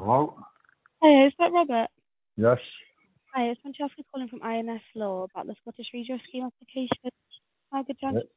Hello? Hey, is that Robert? Yes. Hi, it's Francesca calling from INS Law about the Scottish Redress Scheme application. Hi, good chance. Yeah.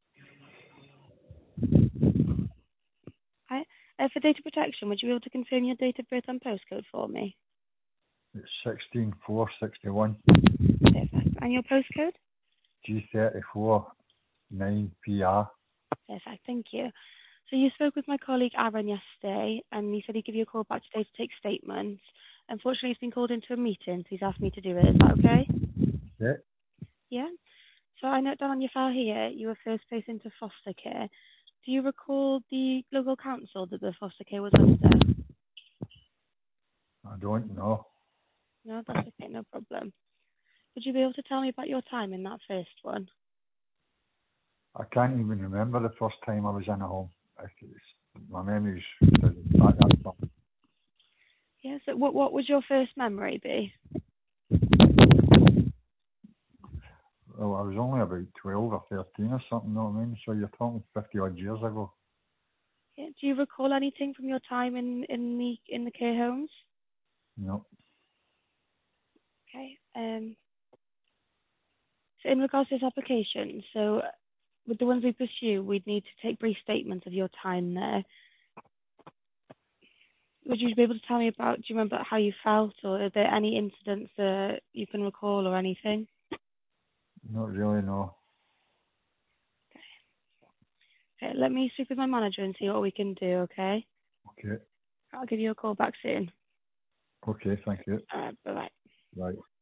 Hi. For data protection, would you be able to confirm your date of birth and postcode for me? It's 16461 Perfect. And your postcode? G34 9PR. Perfect, thank you. So you spoke with my colleague Aaron yesterday, and he said he'd give you a call back today to take statements. Unfortunately, he's been called into a meeting, so he's asked me to do it. Is that okay? Yeah. Yeah? So I note down on your file here, you were first placed into foster care. Do you recall the local council that the foster care was under? I don't know. No, that's okay, no problem. Would you be able to tell me about your time in that first one? I can't even remember the first time I was in a home. My memory's doesn't back that far. Yeah, so what would your first memory be? Well, I was only about 12 or 13 or something, you know what I mean? So you're talking 50 odd years ago. Yeah, do you recall anything from your time in the care homes? No. Okay. So in regards to this application, so with the ones we pursue, we'd need to take brief statements of your time there. Would you be able to tell me about, do you remember how you felt, or are there any incidents that you can recall or anything? Not really, no. Okay, let me speak with my manager and see what we can do, okay? Okay. I'll give you a call back soon. Okay, thank you. Bye-bye. Right.